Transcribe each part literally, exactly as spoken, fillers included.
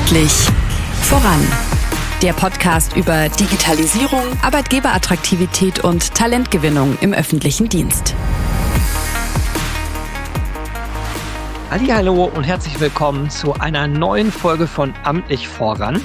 Amtlich voran. Der Podcast über Digitalisierung, Arbeitgeberattraktivität und Talentgewinnung im öffentlichen Dienst. Hallihallo und herzlich willkommen zu einer neuen Folge von Amtlich voran.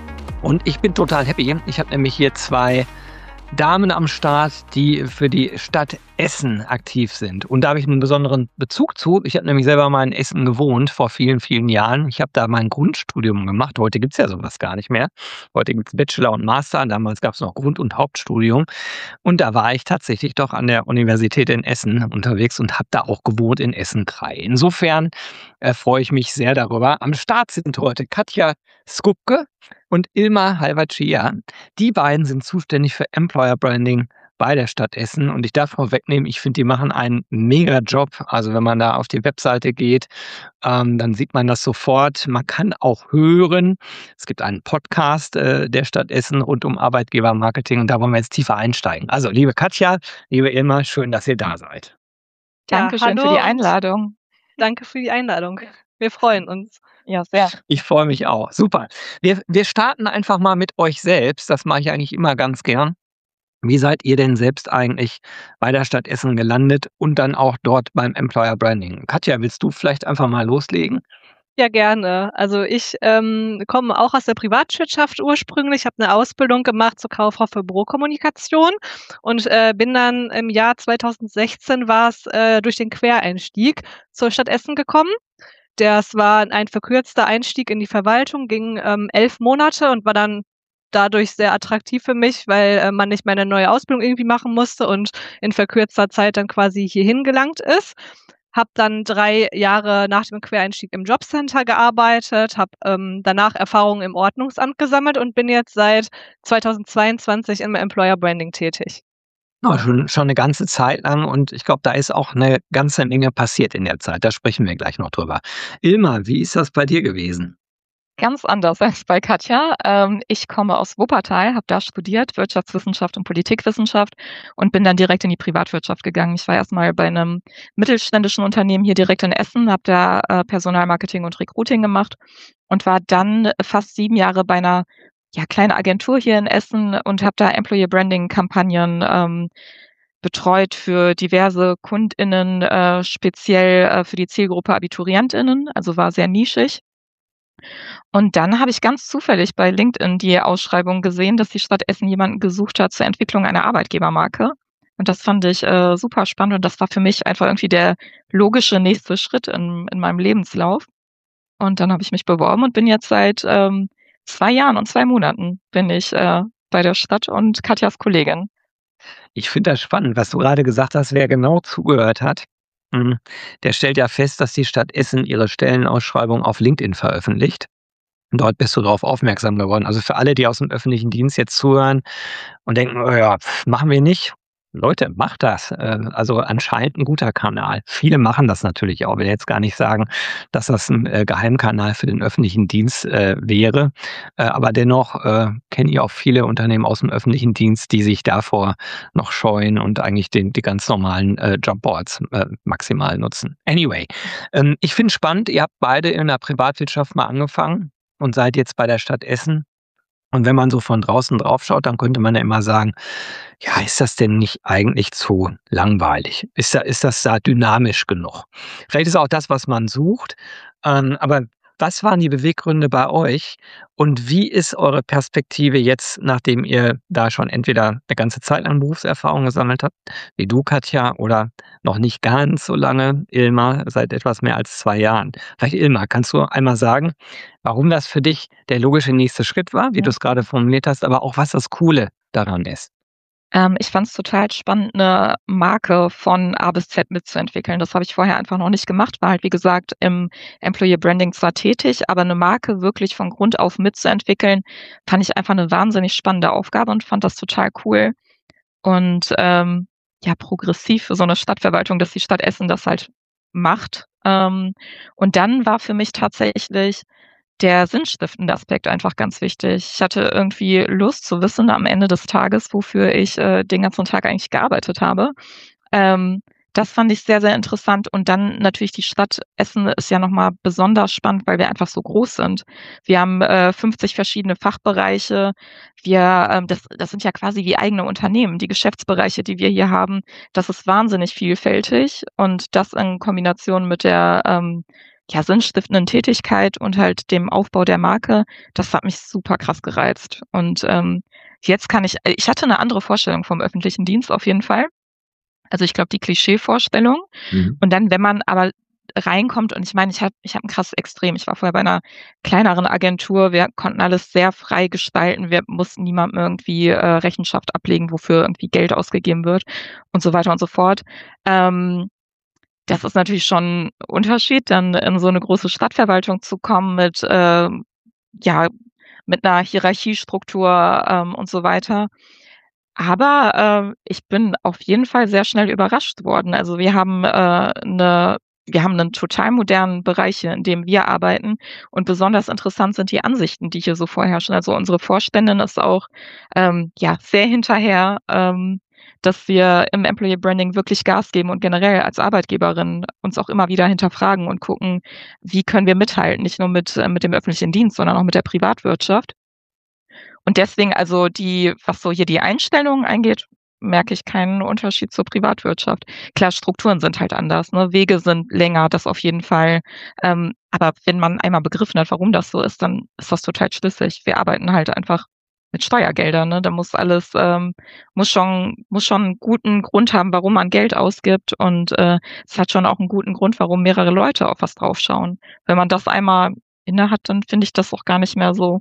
Und ich bin total happy. Ich habe nämlich hier zwei Damen am Start, die für die Stadt Essen aktiv sind. Und da habe ich einen besonderen Bezug zu. Ich habe nämlich selber mal in Essen gewohnt vor vielen, vielen Jahren. Ich habe da mein Grundstudium gemacht. Heute gibt es ja sowas gar nicht mehr. Heute gibt es Bachelor und Master. Damals gab es noch Grund- und Hauptstudium. Und da war ich tatsächlich doch an der Universität in Essen unterwegs und habe da auch gewohnt in Essen-Krei. Insofern äh, freue ich mich sehr darüber. Am Start sind heute Katja Skupke und Ilma Halvacea. Die beiden sind zuständig für Employer Branding bei der Stadt Essen. Und ich darf vorwegnehmen, ich finde, die machen einen mega Job. Also wenn man da auf die Webseite geht, ähm, dann sieht man das sofort. Man kann auch hören. Es gibt einen Podcast äh, der Stadt Essen rund um Arbeitgebermarketing. Und da wollen wir jetzt tiefer einsteigen. Also liebe Katja, liebe Ilma, schön, dass ihr da seid. Dankeschön ja, für die Einladung. Danke für die Einladung. Wir freuen uns. Ja, sehr. Ich freue mich auch. Super. Wir, wir starten einfach mal mit euch selbst. Das mache ich eigentlich immer ganz gern. Wie seid ihr denn selbst eigentlich bei der Stadt Essen gelandet und dann auch dort beim Employer Branding? Katja, willst du vielleicht einfach mal loslegen? Ja, gerne. Also ich ähm, komme auch aus der Privatwirtschaft ursprünglich, habe eine Ausbildung gemacht zur Kauffrau für Bürokommunikation und äh, bin dann im Jahr zweitausendsechzehn war es äh, durch den Quereinstieg zur Stadt Essen gekommen. Das war ein verkürzter Einstieg in die Verwaltung, ging ähm, elf Monate und war dann dadurch sehr attraktiv für mich, weil äh, man nicht mehr eine neue Ausbildung irgendwie machen musste und in verkürzter Zeit dann quasi hierhin gelangt ist. Habe dann drei Jahre nach dem Quereinstieg im Jobcenter gearbeitet, habe ähm, danach Erfahrungen im Ordnungsamt gesammelt und bin jetzt seit zweitausendzweiundzwanzig im Employer Branding tätig. Ja, schon, schon eine ganze Zeit lang und ich glaube, da ist auch eine ganze Menge passiert in der Zeit. Da sprechen wir gleich noch drüber. Ilma, wie ist das bei dir gewesen? Ganz anders als bei Katja. Ähm, ich komme aus Wuppertal, habe da studiert, Wirtschaftswissenschaft und Politikwissenschaft und bin dann direkt in die Privatwirtschaft gegangen. Ich war erstmal bei einem mittelständischen Unternehmen hier direkt in Essen, habe da äh, Personalmarketing und Recruiting gemacht und war dann fast sieben Jahre bei einer ja, kleinen Agentur hier in Essen und habe da Employer Branding Kampagnen ähm, betreut für diverse KundInnen, äh, speziell äh, für die Zielgruppe AbiturientInnen, also war sehr nischig. Und dann habe ich ganz zufällig bei LinkedIn die Ausschreibung gesehen, dass die Stadt Essen jemanden gesucht hat zur Entwicklung einer Arbeitgebermarke. Und das fand ich äh, super spannend und das war für mich einfach irgendwie der logische nächste Schritt in, in meinem Lebenslauf. Und dann habe ich mich beworben und bin jetzt seit ähm, zwei Jahren und zwei Monaten bin ich äh, bei der Stadt und Katjas Kollegin. Ich finde das spannend, was du gerade gesagt hast, wer genau zugehört hat. Der stellt ja fest, dass die Stadt Essen ihre Stellenausschreibung auf LinkedIn veröffentlicht. Und dort bist du darauf aufmerksam geworden. Also für alle, die aus dem öffentlichen Dienst jetzt zuhören und denken, oh ja, machen wir nicht. Leute, macht das. Also anscheinend ein guter Kanal. Viele machen das natürlich auch. Ich will jetzt gar nicht sagen, dass das ein Geheimkanal für den öffentlichen Dienst wäre. Aber dennoch kenne ich auch viele Unternehmen aus dem öffentlichen Dienst, die sich davor noch scheuen und eigentlich den, die ganz normalen Jobboards maximal nutzen. Anyway, ich finde es spannend, ihr habt beide in der Privatwirtschaft mal angefangen und seid jetzt bei der Stadt Essen. Und wenn man so von draußen drauf schaut, dann könnte man ja immer sagen, ja, ist das denn nicht eigentlich zu langweilig? Ist, da, ist das da dynamisch genug? Vielleicht ist auch das, was man sucht. Ähm, aber was waren die Beweggründe bei euch? Und wie ist eure Perspektive jetzt, nachdem ihr da schon entweder eine ganze Zeit lang Berufserfahrung gesammelt habt, wie du, Katja, oder noch nicht ganz so lange, Ilma, seit etwas mehr als zwei Jahren? Vielleicht, Ilma, kannst du einmal sagen, warum das für dich der logische nächste Schritt war, wie Ja. du es gerade formuliert hast, aber auch was das Coole daran ist? Ähm, ich fand es total spannend, eine Marke von A bis Z mitzuentwickeln. Das habe ich vorher einfach noch nicht gemacht, war halt wie gesagt im Employer Branding zwar tätig, aber eine Marke wirklich von Grund auf mitzuentwickeln, fand ich einfach eine wahnsinnig spannende Aufgabe und fand das total cool. Und ähm, ja, progressiv für so eine Stadtverwaltung, dass die Stadt Essen das halt macht. Ähm, und dann war für mich tatsächlich der sinnstiftende Aspekt einfach ganz wichtig. Ich hatte irgendwie Lust zu wissen am Ende des Tages, wofür ich äh, den ganzen Tag eigentlich gearbeitet habe. Ähm, Das fand ich sehr, sehr interessant. Und dann natürlich die Stadt Essen ist ja nochmal besonders spannend, weil wir einfach so groß sind. Wir haben äh, fünfzig verschiedene Fachbereiche. Wir, ähm, das, das sind ja quasi wie eigene Unternehmen. Die Geschäftsbereiche, die wir hier haben, das ist wahnsinnig vielfältig. Und das in Kombination mit der ähm, ja, sinnstiftenden Tätigkeit und halt dem Aufbau der Marke, das hat mich super krass gereizt. Und ähm, jetzt kann ich, ich hatte eine andere Vorstellung vom öffentlichen Dienst auf jeden Fall. Also ich glaube, die Klischee-Vorstellung. Mhm. Und dann, wenn man aber reinkommt, und ich meine, ich habe ich hab ein krasses Extrem. Ich war vorher bei einer kleineren Agentur. Wir konnten alles sehr frei gestalten. Wir mussten niemandem irgendwie äh, Rechenschaft ablegen, wofür irgendwie Geld ausgegeben wird und so weiter und so fort. Ähm, das ist natürlich schon ein Unterschied, dann in so eine große Stadtverwaltung zu kommen mit, äh, ja, mit einer Hierarchiestruktur ähm, und so weiter. Aber äh, ich bin auf jeden Fall sehr schnell überrascht worden. Also wir haben äh, eine, wir haben einen total modernen Bereich hier, in dem wir arbeiten. Und besonders interessant sind die Ansichten, die hier so vorherrschen. Also unsere Vorständin ist auch ähm, ja sehr hinterher, ähm, dass wir im Employee Branding wirklich Gas geben und generell als Arbeitgeberin uns auch immer wieder hinterfragen und gucken, wie können wir mithalten, nicht nur mit äh, mit dem öffentlichen Dienst, sondern auch mit der Privatwirtschaft. Und deswegen, also die, was so hier die Einstellungen eingeht, merke ich keinen Unterschied zur Privatwirtschaft. Klar, Strukturen sind halt anders, ne? Wege sind länger, das auf jeden Fall. Ähm, aber wenn man einmal begriffen hat, warum das so ist, dann ist das total schlüssig. Wir arbeiten halt einfach mit Steuergeldern, ne? Da muss alles, ähm, muss schon, muss schon einen guten Grund haben, warum man Geld ausgibt. Und äh, es hat schon auch einen guten Grund, warum mehrere Leute auf was draufschauen. Wenn man das einmal inne hat, dann finde ich das auch gar nicht mehr so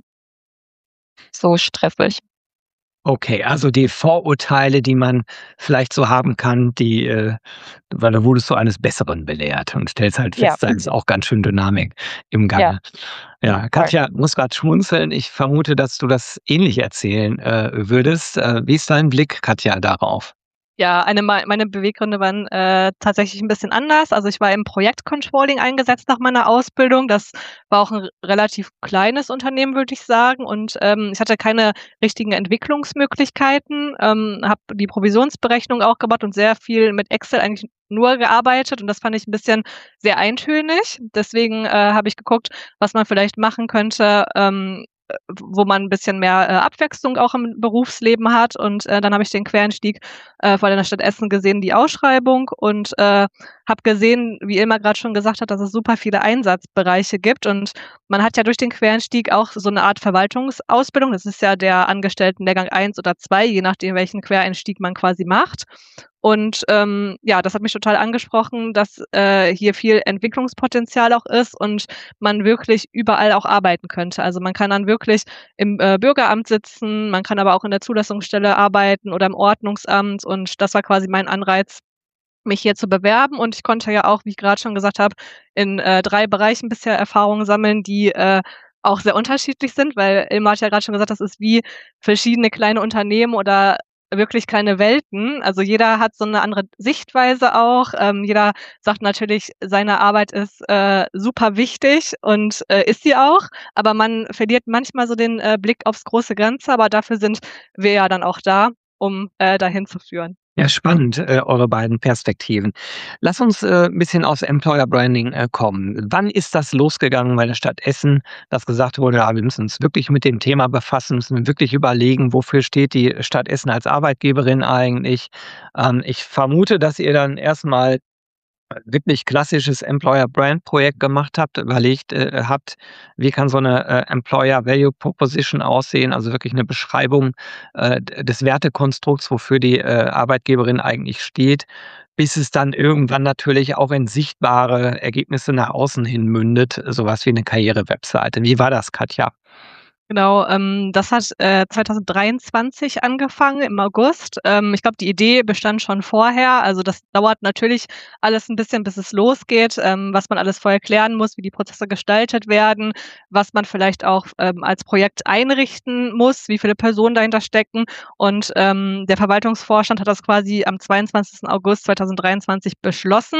so stressig. Okay, also die Vorurteile, die man vielleicht so haben kann, die, äh weil da wurdest du eines Besseren belehrt und stellst halt Ja. fest, da ist auch ganz schön Dynamik im Ja. Gange. Ja, Katja muss grad schmunzeln. Ich vermute, dass du das ähnlich erzählen, äh, würdest. Äh, wie ist dein Blick, Katja, darauf? Ja, eine mei meine Beweggründe waren, äh, tatsächlich ein bisschen anders. Also, ich war im Projektcontrolling eingesetzt nach meiner Ausbildung. Das war auch ein relativ kleines Unternehmen, würde ich sagen. Und, ähm, ich hatte keine richtigen Entwicklungsmöglichkeiten, ähm, habe die Provisionsberechnung auch gemacht und sehr viel mit Excel eigentlich nur gearbeitet. Und das fand ich ein bisschen sehr eintönig. Deswegen, äh, habe ich geguckt, was man vielleicht machen könnte, ähm, äh, wo man ein bisschen mehr, äh, Abwechslung auch im Berufsleben hat. Und, äh, dann habe ich den Quereinstieg äh, vor der Stadt Essen gesehen, die Ausschreibung, und äh, habe gesehen, wie Ilmar gerade schon gesagt hat, dass es super viele Einsatzbereiche gibt. Und man hat ja durch den Quereinstieg auch so eine Art Verwaltungsausbildung. Das ist ja der Angestellten-Lehrgang eins oder zwei, je nachdem, welchen Quereinstieg man quasi macht. Und ähm, ja, das hat mich total angesprochen, dass äh, hier viel Entwicklungspotenzial auch ist und man wirklich überall auch arbeiten könnte. Also man kann dann wirklich im äh, Bürgeramt sitzen, man kann aber auch in der Zulassungsstelle arbeiten oder im Ordnungsamt, und das war quasi mein Anreiz, mich hier zu bewerben. Und ich konnte ja auch, wie ich gerade schon gesagt habe, in äh, drei Bereichen bisher Erfahrungen sammeln, die äh, auch sehr unterschiedlich sind, weil Ilmar hat ja gerade schon gesagt, das ist wie verschiedene kleine Unternehmen oder wirklich kleine Welten. Also jeder hat so eine andere Sichtweise auch. Ähm, jeder sagt natürlich, seine Arbeit ist äh, super wichtig, und äh, ist sie auch, aber man verliert manchmal so den äh, Blick aufs große Ganze, aber dafür sind wir ja dann auch da, um äh, dahin zu führen. Ja, spannend, äh, eure beiden Perspektiven. Lass uns äh, ein bisschen aufs Employer Branding äh, kommen. Wann ist das losgegangen bei der Stadt Essen, dass gesagt wurde, ja, wir müssen uns wirklich mit dem Thema befassen, müssen wirklich überlegen, wofür steht die Stadt Essen als Arbeitgeberin eigentlich? Ähm, ich vermute, dass ihr dann erstmal wirklich klassisches Employer Brand Projekt gemacht habt, überlegt äh, habt, wie kann so eine äh, Employer Value Proposition aussehen, also wirklich eine Beschreibung äh, d- des Wertekonstrukts, wofür die äh, Arbeitgeberin eigentlich steht, bis es dann irgendwann natürlich auch in sichtbare Ergebnisse nach außen hin mündet, sowas wie eine Karriere-Webseite. Wie war das, Katja? Genau, ähm, das hat äh, zwanzig dreiundzwanzig angefangen im August. Ähm, ich glaube, die Idee bestand schon vorher. Also das dauert natürlich alles ein bisschen, bis es losgeht, ähm, was man alles vorher klären muss, wie die Prozesse gestaltet werden, was man vielleicht auch ähm, als Projekt einrichten muss, wie viele Personen dahinter stecken. Und ähm, der Verwaltungsvorstand hat das quasi am zweiundzwanzigsten August zweitausenddreiundzwanzig beschlossen.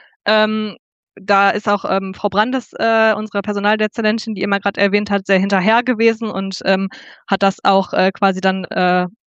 Ähm, Da ist auch ähm, Frau Brandes, äh, unsere Personaldezernentin, die immer gerade erwähnt hat, sehr hinterher gewesen und ähm, hat das auch äh, quasi dann äh,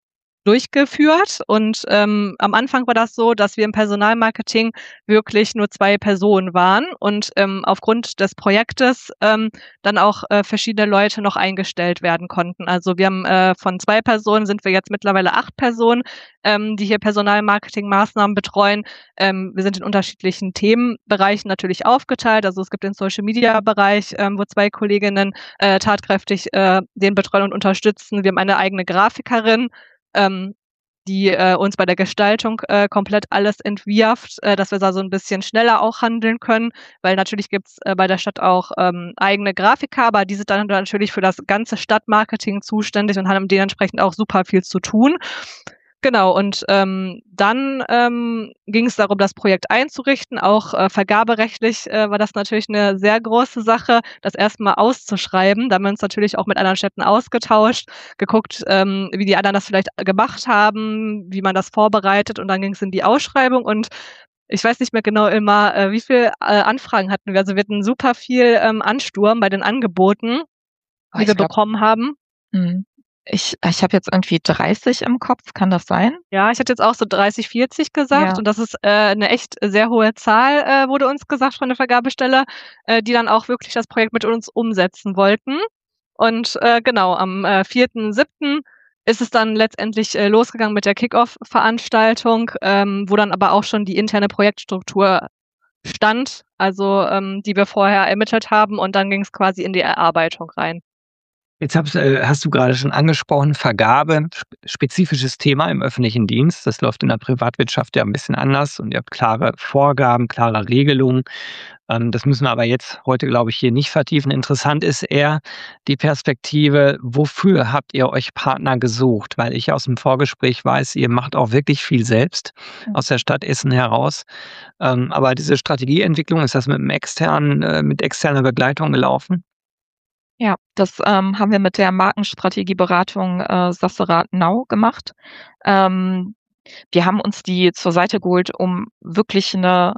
durchgeführt. Und ähm, am Anfang war das so, dass wir im Personalmarketing wirklich nur zwei Personen waren und ähm, aufgrund des Projektes ähm, dann auch äh, verschiedene Leute noch eingestellt werden konnten. Also wir haben äh, von zwei Personen sind wir jetzt mittlerweile acht Personen, ähm, die hier Personalmarketing-Maßnahmen betreuen. Ähm, wir sind in unterschiedlichen Themenbereichen natürlich aufgeteilt. Also es gibt den Social-Media-Bereich, ähm, wo zwei Kolleginnen äh, tatkräftig äh, den betreuen und unterstützen. Wir haben eine eigene Grafikerin, ähm, die äh, uns bei der Gestaltung äh, komplett alles entwirft, äh, dass wir da so ein bisschen schneller auch handeln können, weil natürlich gibt's äh, bei der Stadt auch ähm, eigene Grafiker, aber die sind dann natürlich für das ganze Stadtmarketing zuständig und haben dementsprechend auch super viel zu tun. Genau, und ähm, dann ähm, ging es darum, das Projekt einzurichten. Auch äh, vergaberechtlich äh, war das natürlich eine sehr große Sache, das erstmal auszuschreiben. Da haben wir uns natürlich auch mit anderen Städten ausgetauscht, geguckt, ähm, wie die anderen das vielleicht gemacht haben, wie man das vorbereitet. Und dann ging es in die Ausschreibung. Und ich weiß nicht mehr genau immer, äh, wie viele äh, Anfragen hatten wir. Also wir hatten super viel ähm, Ansturm bei den Angeboten, Oh, die ich wir glaub, bekommen haben. hm, ich, ich habe jetzt irgendwie dreißig im Kopf, kann das sein? Ja, ich hätte jetzt auch so dreißig, vierzig gesagt Ja. und das ist äh, 'ne echt sehr hohe Zahl, äh, wurde uns gesagt von der Vergabestelle, äh, die dann auch wirklich das Projekt mit uns umsetzen wollten. Und äh, genau, am äh, vierten siebten ist es dann letztendlich äh, losgegangen mit der Kick-Off-Veranstaltung, ähm, wo dann aber auch schon die interne Projektstruktur stand, also ähm, die wir vorher ermittelt haben und dann ging es quasi in die Erarbeitung rein. Jetzt hab's, äh, hast du gerade schon angesprochen, Vergabe, sp spezifisches Thema im öffentlichen Dienst. Das läuft in der Privatwirtschaft ja ein bisschen anders und ihr habt klare Vorgaben, klare Regelungen. Ähm, das müssen wir aber jetzt heute, glaube ich, hier nicht vertiefen. Interessant ist eher die Perspektive, wofür habt ihr euch Partner gesucht? Weil ich aus dem Vorgespräch weiß, ihr macht auch wirklich viel selbst Mhm. aus der Stadt Essen heraus. Ähm, aber diese Strategieentwicklung, ist das mit 'nem externen äh, mit externer Begleitung gelaufen? Ja, das ähm, haben wir mit der Markenstrategieberatung äh, Sasserath Nau gemacht. Ähm, wir haben uns die zur Seite geholt, um wirklich eine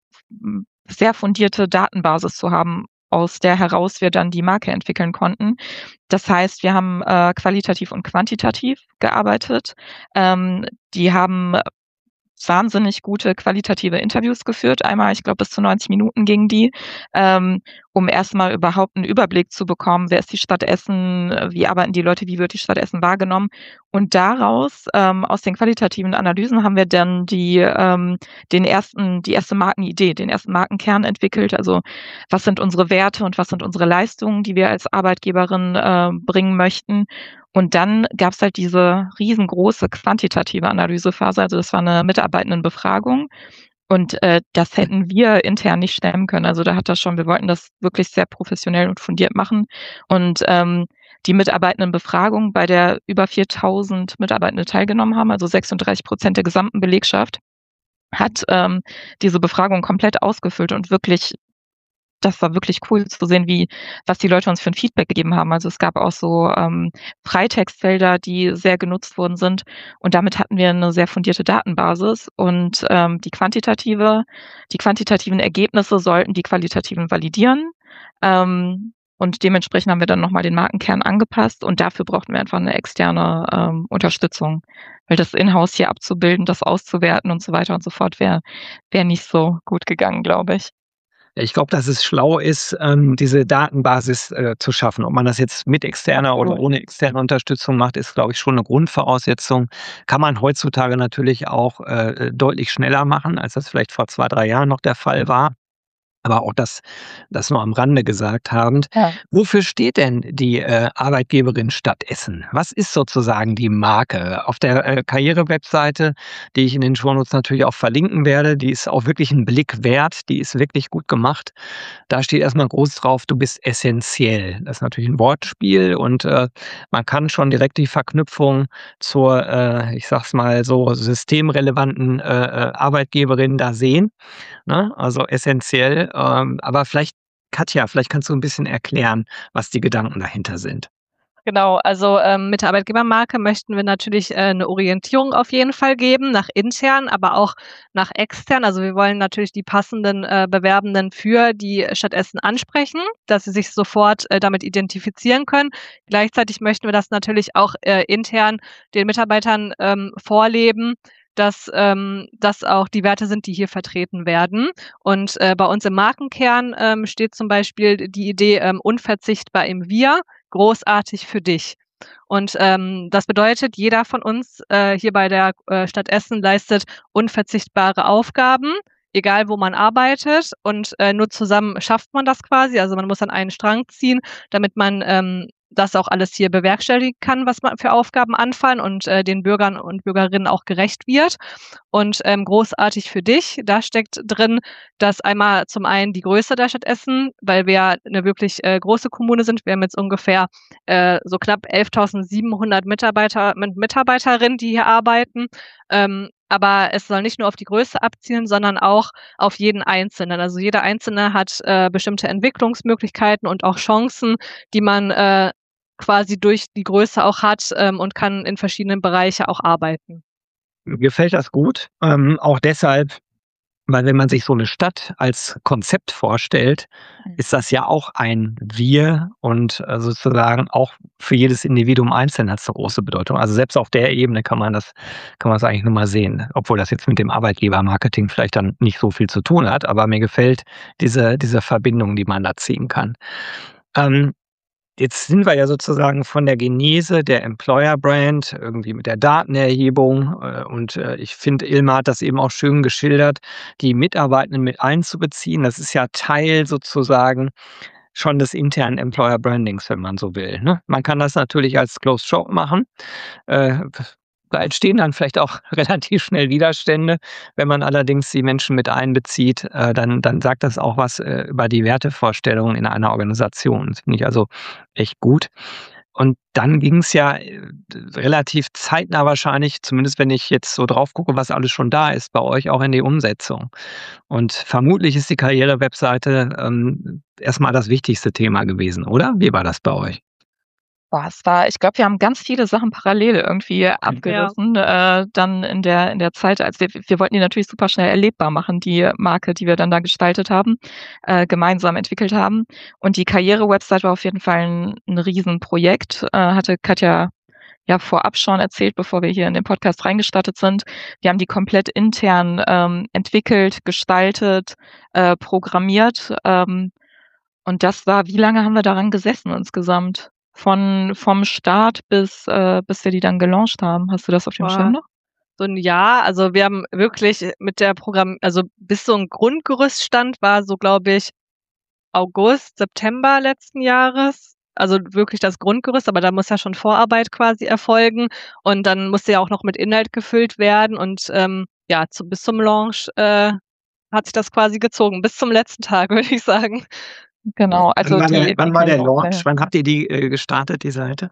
m, sehr fundierte Datenbasis zu haben, aus der heraus wir dann die Marke entwickeln konnten. Das heißt, wir haben äh, qualitativ und quantitativ gearbeitet. Ähm, die haben wahnsinnig gute qualitative Interviews geführt. Einmal, ich glaube, bis zu neunzig Minuten gingen die, ähm, um erstmal überhaupt einen Überblick zu bekommen, wer ist die Stadt Essen, äh, wie arbeiten die Leute, wie wird die Stadt Essen wahrgenommen. Und daraus, ähm, aus den qualitativen Analysen haben wir dann die, ähm, den ersten, die erste Markenidee, den ersten Markenkern entwickelt. Also was sind unsere Werte und was sind unsere Leistungen, die wir als Arbeitgeberin äh, bringen möchten. Und dann gab's halt diese riesengroße quantitative Analysephase. Also das war eine Mitarbeitendenbefragung. Und äh, das hätten wir intern nicht stemmen können. Also da hat das schon, wir wollten das wirklich sehr professionell und fundiert machen. Und ähm, die Mitarbeitendenbefragung, bei der über viertausend Mitarbeitende teilgenommen haben, also sechsunddreißig Prozent der gesamten Belegschaft, hat ähm, diese Befragung komplett ausgefüllt und wirklich, das war wirklich cool zu sehen, wie, was die Leute uns für ein Feedback gegeben haben. Also es gab auch so ähm, Freitextfelder, die sehr genutzt worden sind. Und damit hatten wir eine sehr fundierte Datenbasis. Und ähm, die quantitative, die quantitativen Ergebnisse sollten die qualitativen validieren. Ähm, und dementsprechend haben wir dann nochmal den Markenkern angepasst. Und dafür brauchten wir einfach eine externe ähm, Unterstützung. Weil das Inhouse hier abzubilden, das auszuwerten und so weiter und so fort, wäre wär nicht so gut gegangen, glaube ich. Ich glaube, dass es schlau ist, ähm, diese Datenbasis äh, zu schaffen. Ob man das jetzt mit externer oder ohne externe Unterstützung macht, ist, glaube ich, schon eine Grundvoraussetzung. Kann man heutzutage natürlich auch äh, deutlich schneller machen, als das vielleicht vor zwei, drei Jahren noch der Fall war. Aber auch das das nur am Rande gesagt habend. Ja. Wofür steht denn die äh, Arbeitgeberin Stadt Essen? Was ist sozusagen die Marke? Auf der äh, Karriere-Webseite, die ich in den Shownotes natürlich auch verlinken werde, die ist auch wirklich ein Blick wert, die ist wirklich gut gemacht. Da steht erstmal groß drauf: „Du bist essenziell." Das ist natürlich ein Wortspiel und äh, man kann schon direkt die Verknüpfung zur, äh, ich sage es mal so, systemrelevanten äh, äh, Arbeitgeberin da sehen. Ne? Also essentiell. Ähm, aber vielleicht, Katja, vielleicht kannst du ein bisschen erklären, was die Gedanken dahinter sind. Genau, also ähm, mit der Arbeitgebermarke möchten wir natürlich äh, eine Orientierung auf jeden Fall geben, nach intern, aber auch nach extern. Also wir wollen natürlich die passenden äh, Bewerbenden für die Stadt Essen ansprechen, dass sie sich sofort äh, damit identifizieren können. Gleichzeitig möchten wir das natürlich auch äh, intern den Mitarbeitern ähm, vorleben, dass ähm, das auch die Werte sind, die hier vertreten werden. Und äh, bei uns im Markenkern ähm, steht zum Beispiel die Idee ähm, unverzichtbar im Wir, großartig für dich. Und ähm, das bedeutet, jeder von uns äh, hier bei der äh, Stadt Essen leistet unverzichtbare Aufgaben, egal wo man arbeitet. Und äh, nur zusammen schafft man das quasi. Also man muss an einen Strang ziehen, damit man ähm, das auch alles hier bewerkstelligen kann, was man für Aufgaben anfallen und äh, den Bürgern und Bürgerinnen auch gerecht wird. Und ähm, großartig für dich, da steckt drin, dass einmal zum einen die Größe der Stadt Essen, weil wir eine wirklich äh, große Kommune sind. Wir haben jetzt ungefähr äh, so knapp elftausendsiebenhundert Mitarbeiter mit Mitarbeiterinnen, die hier arbeiten. Ähm, aber es soll nicht nur auf die Größe abzielen, sondern auch auf jeden Einzelnen. Also jeder Einzelne hat äh, bestimmte Entwicklungsmöglichkeiten und auch Chancen, die man äh, quasi durch die Größe auch hat ähm, und kann in verschiedenen Bereichen auch arbeiten. Mir gefällt das gut, ähm, auch deshalb, weil wenn man sich so eine Stadt als Konzept vorstellt, ist das ja auch ein Wir und äh, sozusagen auch für jedes Individuum einzeln hat es 'ne große Bedeutung. Also selbst auf der Ebene kann man das kann man das eigentlich nur mal sehen, obwohl das jetzt mit dem Arbeitgebermarketing vielleicht dann nicht so viel zu tun hat, aber mir gefällt diese diese Verbindung, die man da ziehen kann. Ähm, Jetzt sind wir ja sozusagen von der Genese der Employer Brand, irgendwie mit der Datenerhebung, äh, und, äh, ich finde, Ilmar hat das eben auch schön geschildert, die Mitarbeitenden mit einzubeziehen. Das ist ja Teil sozusagen schon des internen Employer Brandings, wenn man so will, ne? Man kann das natürlich als Closed Shop machen. Äh, Da entstehen dann vielleicht auch relativ schnell Widerstände. Wenn man allerdings die Menschen mit einbezieht, äh, dann dann sagt das auch was, äh, über die Wertevorstellungen in einer Organisation. Das finde ich also echt gut. Und dann ging's ja, äh, relativ zeitnah wahrscheinlich, zumindest wenn ich jetzt so drauf gucke, was alles schon da ist, bei euch auch in die Umsetzung. Und vermutlich ist die Karrierewebseite, ähm, erst mal das wichtigste Thema gewesen, oder? Wie war das bei euch? Boah, es war ich glaube, wir haben ganz viele Sachen parallel irgendwie abgerissen, äh, dann in der in der Zeit, als wir wir wollten die natürlich super schnell erlebbar machen, die Marke, die wir dann da gestaltet haben, äh, gemeinsam entwickelt haben. Und die Karriere-Website war auf jeden Fall 'n 'n Riesenprojekt, äh, hatte Katja ja vorab schon erzählt, bevor wir hier in den Podcast reingestartet sind. Wir haben die komplett intern ähm, entwickelt, gestaltet, äh, programmiert. Ähm, und das war wie lange haben wir daran gesessen insgesamt? Von vom Start bis äh, bis wir die dann gelauncht haben. Hast du das auf dem Boah. Schirm noch? So 'n Jahr. Also, wir haben wirklich mit der Programm also, bis so 'n Grundgerüst stand, war so, glaube ich, August, September letzten Jahres. Also, wirklich das Grundgerüst, aber da muss ja schon Vorarbeit quasi erfolgen und dann musste ja auch noch mit Inhalt gefüllt werden und, ähm, ja, zu bis zum Launch, äh, hat sich das quasi gezogen, bis zum letzten Tag, würde ich sagen. Genau, also Wann war der die wann die war der Karriere Launch? Wann habt ihr die, äh, gestartet, die Seite?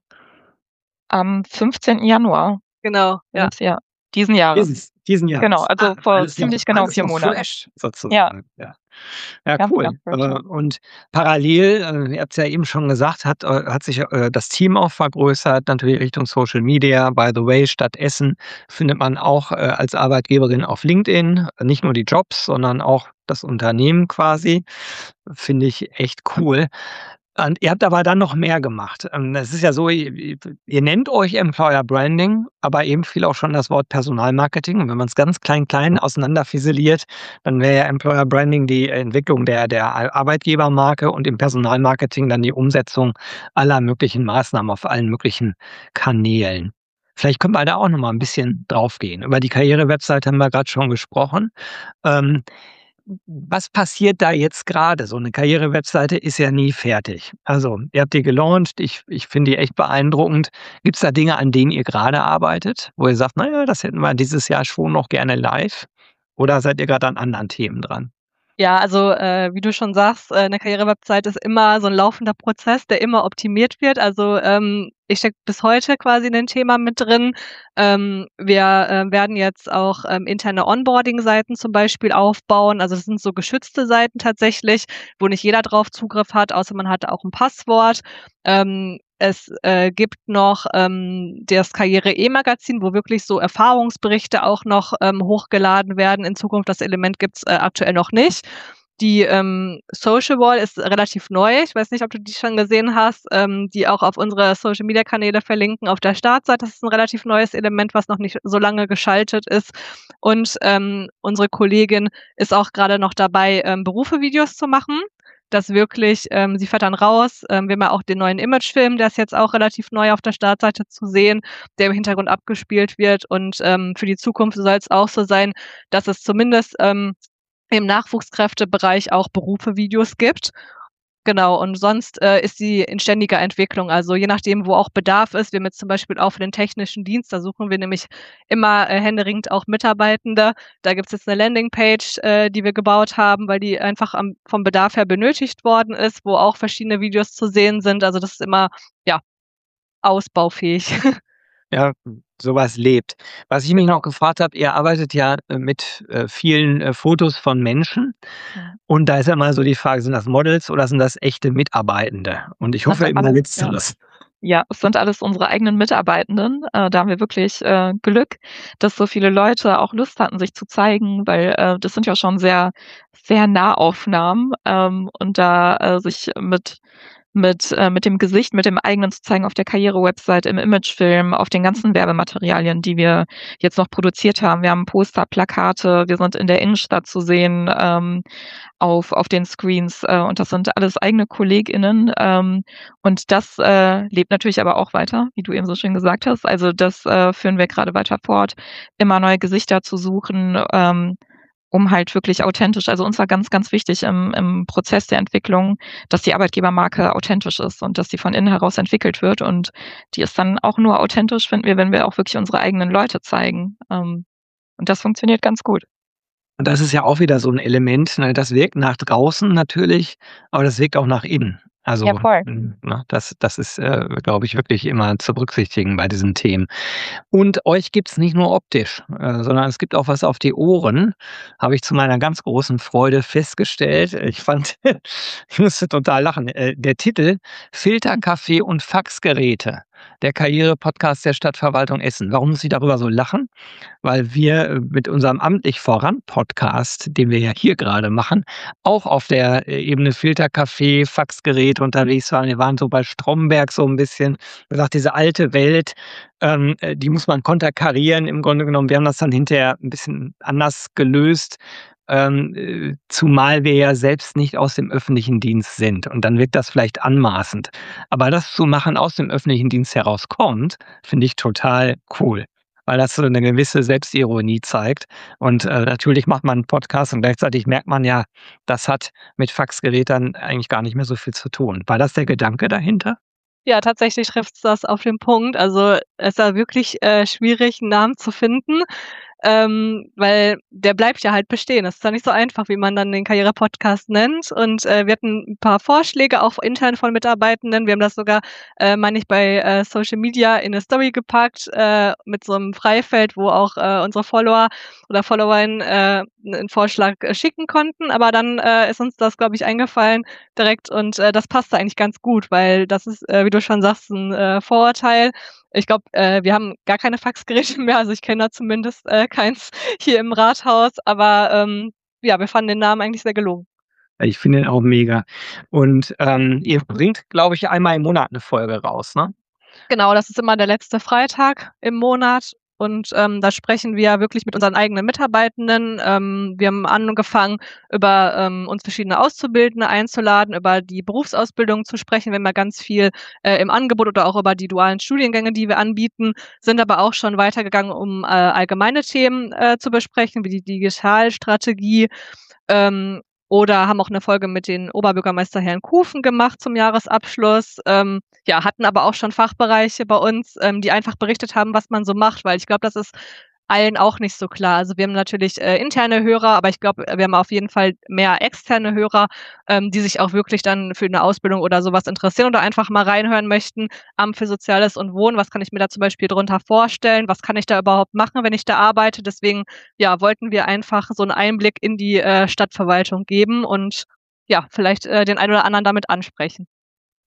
Am fünfzehnten Januar Genau, ja. dieses Jahr diesen Jahres. Dieses diesen Genau, Jahres. also Ah, vor alles noch ziemlich genau alles vier noch Monaten. fresh Ja, sozusagen, ja. Ja, ganz, cool. ganz frisch, Äh, ja. und parallel, äh, ihr habt's ja eben schon gesagt, hat äh, hat sich, äh, das Team auch vergrößert, natürlich Richtung Social Media. By the way, Stadt Essen findet man auch, äh, als Arbeitgeberin auf LinkedIn. Nicht nur die Jobs, sondern auch das Unternehmen quasi. Finde ich echt cool. Und ihr habt aber dann noch mehr gemacht. Ähm, es ist ja so, ihr ihr ihr nennt euch Employer Branding, aber eben fiel auch schon das Wort Personalmarketing. Und wenn man's ganz klein, klein auseinanderfiseliert, dann wäre ja Employer Branding die Entwicklung der der Ar Arbeitgebermarke und im Personalmarketing dann die Umsetzung aller möglichen Maßnahmen auf allen möglichen Kanälen. Vielleicht können wir da auch noch mal 'n bisschen drauf gehen. Über die Karrierewebsite haben wir grad schon gesprochen. Ähm, Was passiert da jetzt gerade? So 'ne Karrierewebseite ist ja nie fertig. Also, ihr habt die gelauncht. Ich ich finde die echt beeindruckend. Gibt's da Dinge, an denen ihr gerade arbeitet, wo ihr sagt: „Na ja, das hätten wir dieses Jahr schon noch gerne live“? Oder seid ihr grad an anderen Themen dran? Ja, also, äh, wie du schon sagst, äh, 'ne Karrierewebsite ist immer so 'n laufender Prozess, der immer optimiert wird. Also, ähm, ich stecke bis heute quasi in dem Thema mit drin. Ähm, wir, äh, werden jetzt auch, ähm, interne Onboarding-Seiten zum Beispiel aufbauen. Also, das sind so geschützte Seiten tatsächlich, wo nicht jeder drauf Zugriff hat, außer man hat auch 'n Passwort. Ähm, Es äh, gibt noch ähm, das Karriere-E-Magazin, wo wirklich so Erfahrungsberichte auch noch ähm, hochgeladen werden. In Zukunft, das Element gibt's äh, aktuell noch nicht. Die ähm, Social Wall ist relativ neu. Ich weiß nicht, ob du die schon gesehen hast, ähm, die auch auf unsere Social-Media-Kanäle verlinken. Auf der Startseite, das ist ein relativ neues Element, was noch nicht so lange geschaltet ist. Und ähm, unsere Kollegin ist auch gerade noch dabei, ähm, Berufe-Videos zu machen. Das wirklich, ähm, sie fährt dann raus. Ähm, wir haben ja auch den neuen Imagefilm, der ist jetzt auch relativ neu auf der Startseite zu sehen, der im Hintergrund abgespielt wird. Und ähm, für die Zukunft soll es auch so sein, dass es zumindest ähm, im Nachwuchskräftebereich auch Berufe-Videos gibt. Genau, und sonst äh, ist sie in ständiger Entwicklung. Also je nachdem, wo auch Bedarf ist. Wir haben jetzt zum Beispiel auch für den technischen Dienst, da suchen wir nämlich immer äh, händeringend auch Mitarbeitende. Da gibt es jetzt eine Landingpage, äh, die wir gebaut haben, weil die einfach am, vom Bedarf her benötigt worden ist, wo auch verschiedene Videos zu sehen sind. Also das ist immer, ja, ausbaufähig. Ja, sowas lebt. Was ich mich noch gefragt habe, ihr arbeitet ja äh, mit äh, vielen äh, Fotos von Menschen. Ja. Und da ist ja mal so die Frage, sind das Models oder sind das echte Mitarbeitende? Und ich hoffe Das immer alles, letzteres. Ja, es sind alles unsere eigenen Mitarbeitenden. Äh, da haben wir wirklich äh, Glück, dass so viele Leute auch Lust hatten, sich zu zeigen, weil äh, das sind ja schon sehr, sehr Nahaufnahmen ähm, und da äh, sich mit mit äh, mit dem Gesicht, mit dem eigenen zu zeigen auf der Karriere-Website, im Imagefilm, auf den ganzen Werbematerialien, die wir jetzt noch produziert haben. Wir haben Poster, Plakate, wir sind in der Innenstadt zu sehen, ähm, auf auf den Screens äh, und das sind alles eigene KollegInnen ähm, und das äh, lebt natürlich aber auch weiter, wie du eben so schön gesagt hast. Also das äh, führen wir gerade weiter fort, immer neue Gesichter zu suchen, ähm, um halt wirklich authentisch, also uns war ganz, ganz wichtig im, im Prozess der Entwicklung, dass die Arbeitgebermarke authentisch ist und dass die von innen heraus entwickelt wird. Und die ist dann auch nur authentisch, finden wir, wenn wir auch wirklich unsere eigenen Leute zeigen. Ähm, und das funktioniert ganz gut. Und das ist ja auch wieder so ein Element, ne? Das wirkt nach draußen natürlich, aber das wirkt auch nach innen. Also, Ja, voll. hm, ne, das das ist, äh, glaube ich, wirklich immer zu berücksichtigen bei diesen Themen. Und euch gibt's nicht nur optisch, äh, sondern es gibt auch was auf die Ohren, habe ich zu meiner ganz großen Freude festgestellt. Ich fand ich musste total lachen. Äh, der Titel „Filterkaffee und Faxgeräte“, der Karriere-Podcast der Stadtverwaltung Essen. Warum muss ich darüber so lachen? Weil wir äh, mit unserem Amtlich voran Podcast, den wir ja hier gerade machen, auch auf der äh, Ebene Filterkaffee, Faxgerät unterwegs waren. Wir waren so bei Stromberg so ein bisschen, wie gesagt, diese alte Welt, ähm, äh, die muss man konterkarieren im Grunde genommen. Wir haben das dann hinterher ein bisschen anders gelöst, ähm, äh, zumal wir ja selbst nicht aus dem öffentlichen Dienst sind. Und dann wirkt das vielleicht anmaßend. Aber das zu machen aus dem öffentlichen Dienst heraus kommt, finde ich total cool, weil das so eine gewisse Selbstironie zeigt. Und äh, natürlich macht man einen Podcast und gleichzeitig merkt man ja, das hat mit Faxgeräten eigentlich gar nicht mehr so viel zu tun. War das der Gedanke dahinter? Ja, tatsächlich trifft's das auf den Punkt. Also, es war wirklich äh, schwierig, 'n Namen zu finden, ähm, weil der bleibt ja halt bestehen. Das ist ja nicht so einfach, wie man dann den Karriere-Podcast nennt. Und äh, wir hatten ein paar Vorschläge, auch intern von Mitarbeitenden. Wir haben das sogar, äh, meine ich, bei äh, Social Media in 'ne Story gepackt, äh, mit so einem Freifeld, wo auch äh, unsere Follower oder Followerinnen äh, 'n Vorschlag äh, schicken konnten. Aber dann äh, ist uns das, glaube ich, eingefallen direkt und äh, das passte eigentlich ganz gut, weil das ist, äh, wie du schon sagst, ein äh, Vorurteil. Ich glaube, äh, wir haben gar keine Faxgeräte mehr, also ich kenne da zumindest äh, keins hier im Rathaus, aber ähm, ja, wir fanden den Namen eigentlich sehr gelungen. Ich finde den auch mega. Und ähm, ihr bringt, glaube ich, einmal im Monat eine Folge raus, ne? Genau, das ist immer der letzte Freitag im Monat und ähm, da sprechen wir wirklich mit unseren eigenen Mitarbeitenden. Ähm, wir haben angefangen, über ähm, uns verschiedene Auszubildende einzuladen, über die Berufsausbildung zu sprechen. Wir haben ja ganz viel äh, im Angebot oder auch über die dualen Studiengänge, die wir anbieten, sind aber auch schon weitergegangen, um äh, allgemeine Themen äh, zu besprechen, wie die Digitalstrategie. Ähm, oder haben auch eine Folge mit den Oberbürgermeister Herrn Kufen gemacht zum Jahresabschluss. Ähm, ja, hatten aber auch schon Fachbereiche bei uns, ähm, die einfach berichtet haben, was man so macht, weil ich glaube, das ist allen auch nicht so klar. Also wir haben natürlich äh, interne Hörer, aber ich glaube, wir haben auf jeden Fall mehr externe Hörer, ähm, die sich auch wirklich dann für eine Ausbildung oder sowas interessieren oder einfach mal reinhören möchten. Amt für Soziales und Wohnen, was kann ich mir da zum Beispiel drunter vorstellen? Was kann ich da überhaupt machen, wenn ich da arbeite? Deswegen, ja, wollten wir einfach so einen Einblick in die äh, Stadtverwaltung geben und ja, vielleicht äh, den einen oder anderen damit ansprechen.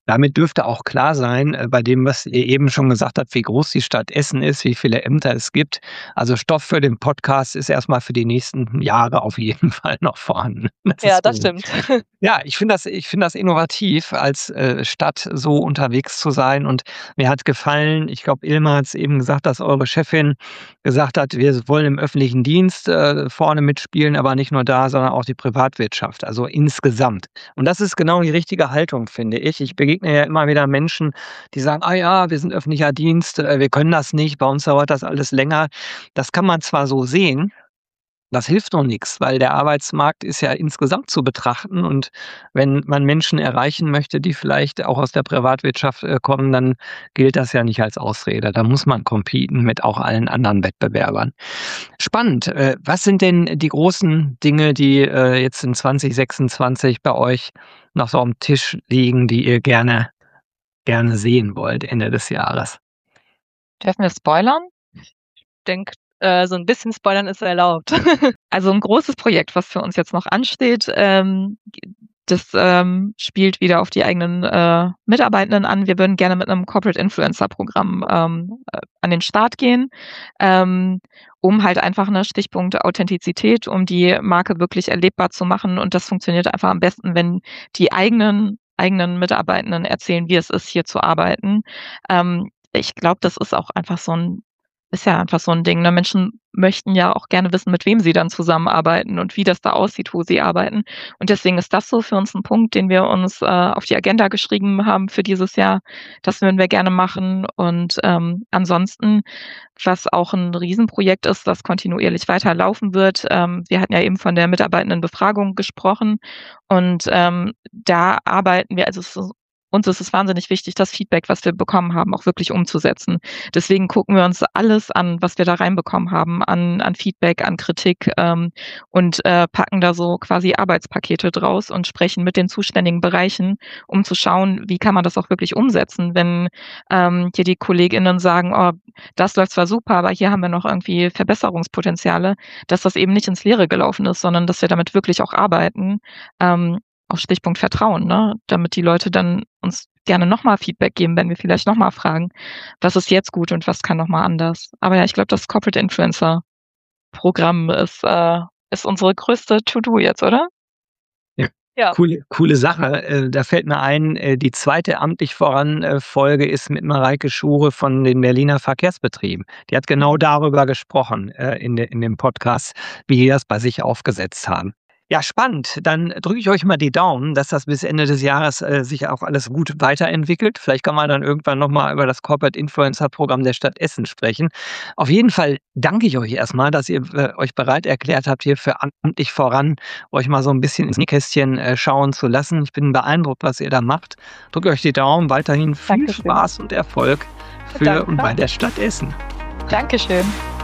Damit dürfte auch klar sein, äh, bei dem, was ihr eben schon gesagt habt, wie groß die Stadt Essen ist, wie viele Ämter es gibt. Also Stoff für den Podcast ist erstmal für die nächsten Jahre auf jeden Fall noch vorhanden. Das Ja, ist das gut. stimmt. Ja, ich finde das, ich finde das innovativ, als äh, Stadt so unterwegs zu sein. Und mir hat gefallen, ich glaube, Ilma hat es eben gesagt, dass eure Chefin gesagt hat, wir wollen im öffentlichen Dienst äh, vorne mitspielen, aber nicht nur da, sondern auch die Privatwirtschaft, also insgesamt. Und das ist genau die richtige Haltung, finde ich. Ich begegne ja immer wieder Menschen, die sagen, ah ja, wir sind öffentlicher Dienst, äh, wir können das nicht, bei uns dauert das alles länger. Das kann man zwar so sehen, das hilft noch nichts, weil der Arbeitsmarkt ist ja insgesamt zu betrachten. Und wenn man Menschen erreichen möchte, die vielleicht auch aus der Privatwirtschaft äh, kommen, dann gilt das ja nicht als Ausrede. Da muss man competen mit auch allen anderen Wettbewerbern. Spannend. Äh, Was sind denn die großen Dinge, die äh, jetzt in zwanzig sechsundzwanzig bei euch noch so am Tisch liegen, die ihr gerne, gerne sehen wollt Ende des Jahres? Dürfen wir spoilern? Ich denke, äh, so ein bisschen spoilern ist erlaubt. Also ein großes Projekt, was für uns jetzt noch ansteht, ähm, das ähm, spielt wieder auf die eigenen äh, Mitarbeitenden an. Wir würden gerne mit einem Corporate Influencer Programm ähm, äh, an den Start gehen, ähm, um halt einfach eine Stichpunkt Authentizität, um die Marke wirklich erlebbar zu machen. Und das funktioniert einfach am besten, wenn die eigenen eigenen Mitarbeitenden erzählen, wie es ist, hier zu arbeiten. Ähm, ich glaube, das ist auch einfach so ein ist ja einfach so ein Ding, ne? Menschen möchten ja auch gerne wissen, mit wem sie dann zusammenarbeiten und wie das da aussieht, wo sie arbeiten. Und deswegen ist das so für uns ein Punkt, den wir uns äh, auf die Agenda geschrieben haben für dieses Jahr. Das würden wir gerne machen. Und ähm, ansonsten, was auch ein Riesenprojekt ist, das kontinuierlich weiterlaufen wird. Ähm, wir hatten ja eben von der Mitarbeitendenbefragung gesprochen. Und ähm, da arbeiten wir, also es ist uns ist es wahnsinnig wichtig, das Feedback, was wir bekommen haben, auch wirklich umzusetzen. Deswegen gucken wir uns alles an, was wir da reinbekommen haben, an, an Feedback, an Kritik ähm, und äh, packen da so quasi Arbeitspakete draus und sprechen mit den zuständigen Bereichen, um zu schauen, wie kann man das auch wirklich umsetzen, wenn ähm, hier die KollegInnen sagen, oh, das läuft zwar super, aber hier haben wir noch irgendwie Verbesserungspotenziale, dass das eben nicht ins Leere gelaufen ist, sondern dass wir damit wirklich auch arbeiten. Ähm, Auch Stichpunkt Vertrauen, ne? Damit die Leute dann uns gerne nochmal Feedback geben, wenn wir vielleicht nochmal fragen, was ist jetzt gut und was kann nochmal anders. Aber ja, ich glaube, das Corporate Influencer Programm ist, äh, ist unsere größte To-Do jetzt, oder? Ja. Ja. Coole, coole Sache. Äh, Da fällt mir ein, äh, die zweite Amtlich voran äh, Folge ist mit Mareike Schure von den Berliner Verkehrsbetrieben. Die hat genau darüber gesprochen äh, in, de, in dem Podcast, wie die das bei sich aufgesetzt haben. Ja, spannend. Dann drücke ich euch mal die Daumen, dass das bis Ende des Jahres äh, sich auch alles gut weiterentwickelt. Vielleicht kann man dann irgendwann nochmal über das Corporate Influencer Programm der Stadt Essen sprechen. Auf jeden Fall danke ich euch erstmal, dass ihr äh, euch bereit erklärt habt, hier für Amtlich voran euch mal so ein bisschen ins Nähkästchen äh, schauen zu lassen. Ich bin beeindruckt, was ihr da macht. Drücke euch die Daumen. Weiterhin viel Dankeschön. Spaß und Erfolg für Danke. und bei der Stadt Essen. Dankeschön.